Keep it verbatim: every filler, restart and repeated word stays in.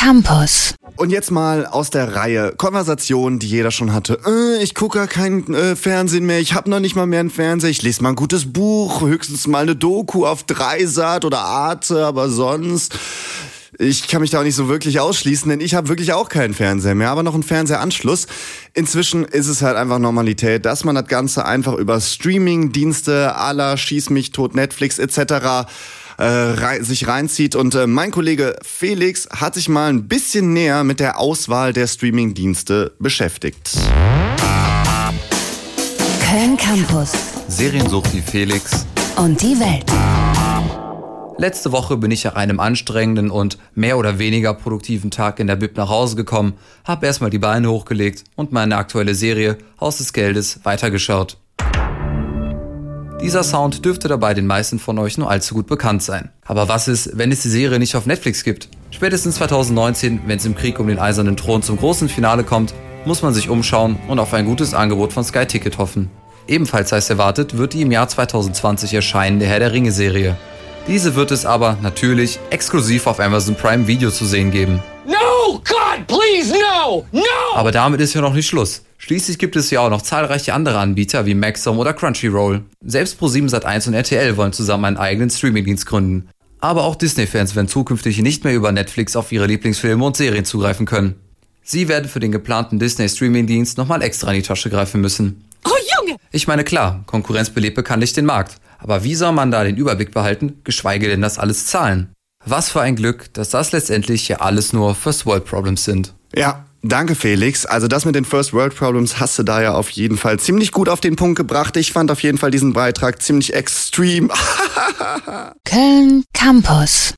Campus. Und jetzt mal aus der Reihe Konversationen, die jeder schon hatte. Äh, ich gucke gar kein äh, Fernsehen mehr, ich habe noch nicht mal mehr einen Fernseher, ich lese mal ein gutes Buch, höchstens mal eine Doku auf Dreisat oder Arte, aber sonst... Ich kann mich da auch nicht so wirklich ausschließen, denn ich habe wirklich auch keinen Fernseher mehr, aber noch einen Fernsehanschluss. Inzwischen ist es halt einfach Normalität, dass man das Ganze einfach über Streaming-Dienste à la Schieß mich tot, Netflix et cetera Äh, rei- sich reinzieht. Und äh, mein Kollege Felix hat sich mal ein bisschen näher mit der Auswahl der Streaming-Dienste beschäftigt. Köln Campus. Seriensucht wie Felix. Und die Welt. Letzte Woche bin ich nach einem anstrengenden und mehr oder weniger produktiven Tag in der Bib nach Hause gekommen, habe erstmal die Beine hochgelegt und meine aktuelle Serie Haus des Geldes weitergeschaut. Dieser Sound dürfte dabei den meisten von euch nur allzu gut bekannt sein. Aber was ist, wenn es die Serie nicht auf Netflix gibt? Spätestens zwanzig neunzehn, wenn es im Krieg um den Eisernen Thron zum großen Finale kommt, muss man sich umschauen und auf ein gutes Angebot von Sky Ticket hoffen. Ebenfalls heiß erwartet wird die im Jahr zwanzig zwanzig erscheinende Herr der Ringe-Serie. Diese wird es aber natürlich exklusiv auf Amazon Prime Video zu sehen geben. No, God, please, no, no! Aber damit ist ja noch nicht Schluss. Schließlich gibt es ja auch noch zahlreiche andere Anbieter wie Maxdome oder Crunchyroll. Selbst ProSieben Sat eins und R T L wollen zusammen einen eigenen Streamingdienst gründen. Aber auch Disney-Fans werden zukünftig nicht mehr über Netflix auf ihre Lieblingsfilme und Serien zugreifen können. Sie werden für den geplanten Disney-Streamingdienst nochmal extra in die Tasche greifen müssen. Oh, Junge! Ich meine, klar, Konkurrenz belebt bekanntlich den Markt. Aber wie soll man da den Überblick behalten, geschweige denn das alles zahlen? Was für ein Glück, dass das letztendlich ja alles nur First World Problems sind. Ja, danke Felix. Also das mit den First World Problems hast du da ja auf jeden Fall ziemlich gut auf den Punkt gebracht. Ich fand auf jeden Fall diesen Beitrag ziemlich extrem. Köln Campus.